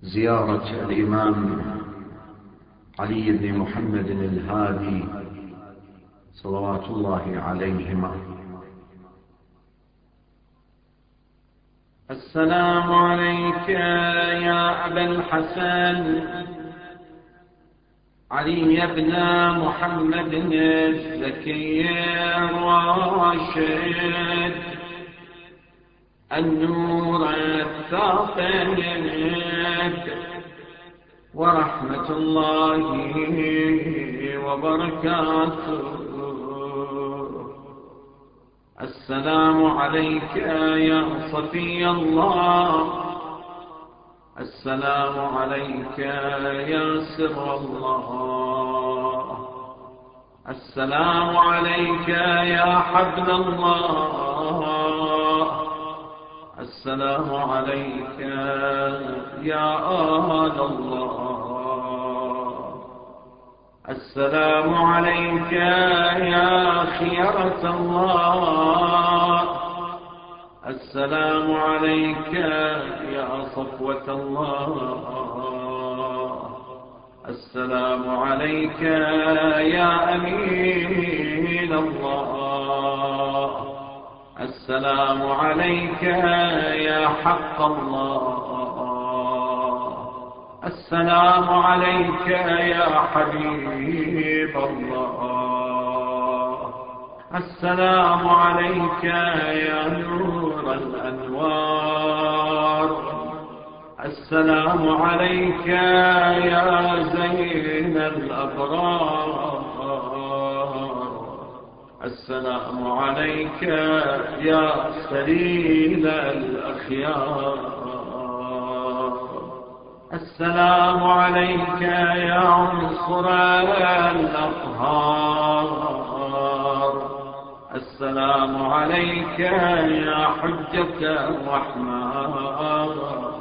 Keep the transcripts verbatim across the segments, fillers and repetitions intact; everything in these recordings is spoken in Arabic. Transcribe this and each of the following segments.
زيارة الإمام علي بن محمد الهادي صلوات الله عليهما. السلام عليك يا أبا الحسن علي بن محمد الزكي الراشد النور الثاقب ورحمة الله وبركاته. السلام عليك يا صفي الله، السلام عليك يا سر الله، السلام عليك يا حبل الله، السلام عليك يا آل الله، السلام عليك يا خيرة الله، السلام عليك يا صفوة الله، السلام عليك يا أمين الله، السلام عليك يا حق الله، السلام عليك يا حبيب الله، السلام عليك يا نور الأنوار، السلام عليك يا زين الأبرار، السلام عليك يا سليل الأخيار، السلام عليك يا عنصر الأطهار، السلام عليك يا حجة الرحمن،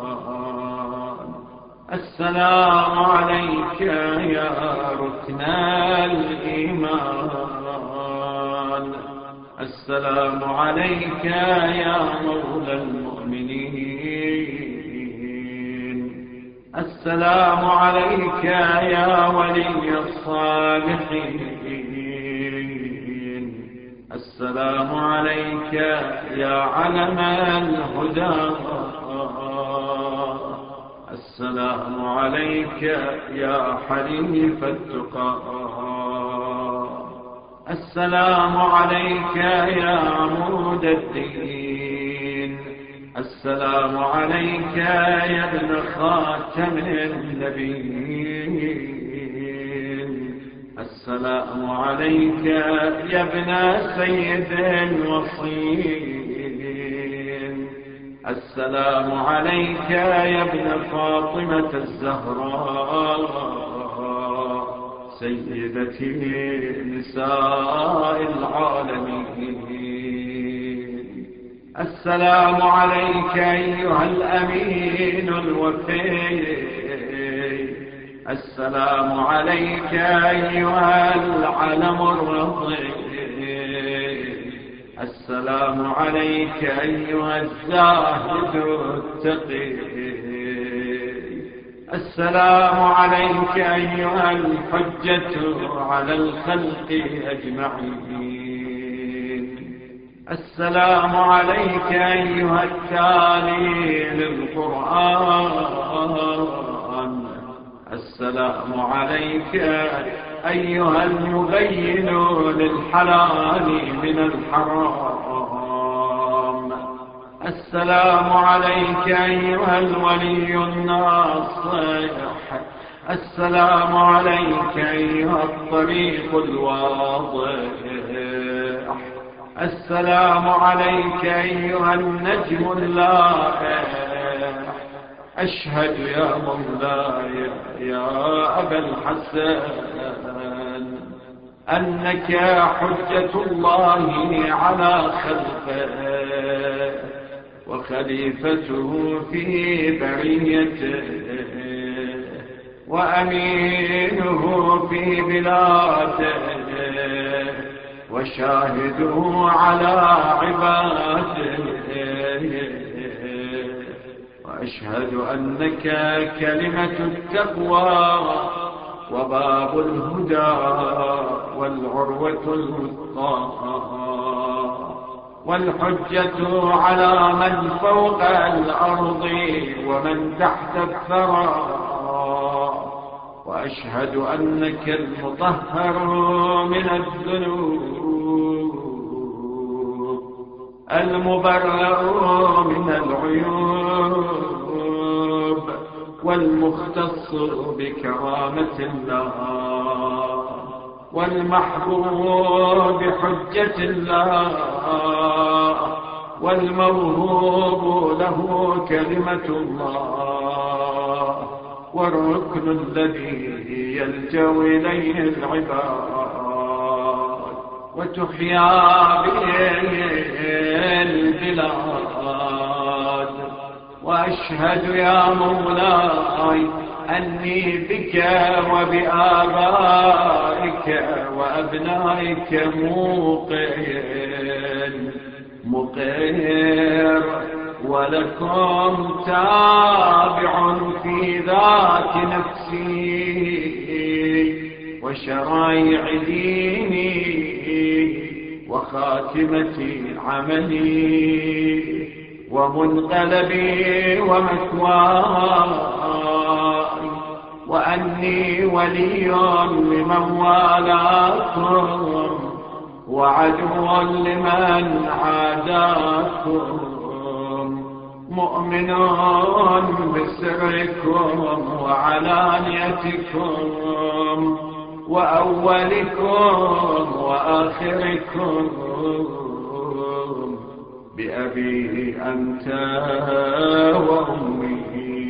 السلام عليك يا ركن الإيمان، السلام عليك يا مولى المؤمنين، السلام عليك يا ولي الصالحين، السلام عليك يا علم الهدى، السلام عليك يا حليف التقى، السلام عليك يا عمود الدين، السلام عليك يا ابن خاتم النبيين، السلام عليك يا ابن سيد الوصيين، السلام عليك يا ابن فاطمة الزهراء سيدتي نساء العالمين، السلام عليك أيها الأمين الوفي، السلام عليك أيها العلم الرضي، السلام عليك أيها الزاهد التقي، السلام عليك أيها الحجة على الخلق أجمعين، السلام عليك أيها التالي للقرآن، السلام عليك أيها المبين للحلال من الحرام، السلام عليك أيها الولي الناصح، السلام عليك أيها الطريق الواضح، السلام عليك أيها النجم اللائح، أشهد يا مولاي يا أبا الحسن أنك حجة الله على خلقه وخليفته في بريته وأمينه في بلاده وشاهده على عباده وأشهد أنك كلمة التقوى وباب الهدى والعروة الوثقى والحجة على من فوق الأرض ومن تحت الثرى. وأشهد أنك المطهر من الذنوب المبرأ من العيوب والمختص بكرامة الله والمحبوب بحجة الله والموهوب له كلمة الله والركن الذي يلجأ إليه العباد وتحيا به البلاد. وأشهد يا مولاي أني بك وبآبائك وأبنائك موقن مقر ولكم تابع في ذات نفسي وشرائع ديني وخاتمة عملي ومنقلبي ومثواي وأني ولي لمن والاكم وعدو لمن عاداكم مؤمن بسركم وعلانيتكم وأولكم وآخركم بأبي أنت وأمي.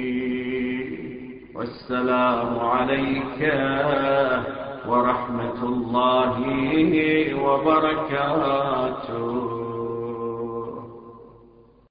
والسلام عليك ورحمة الله وبركاته.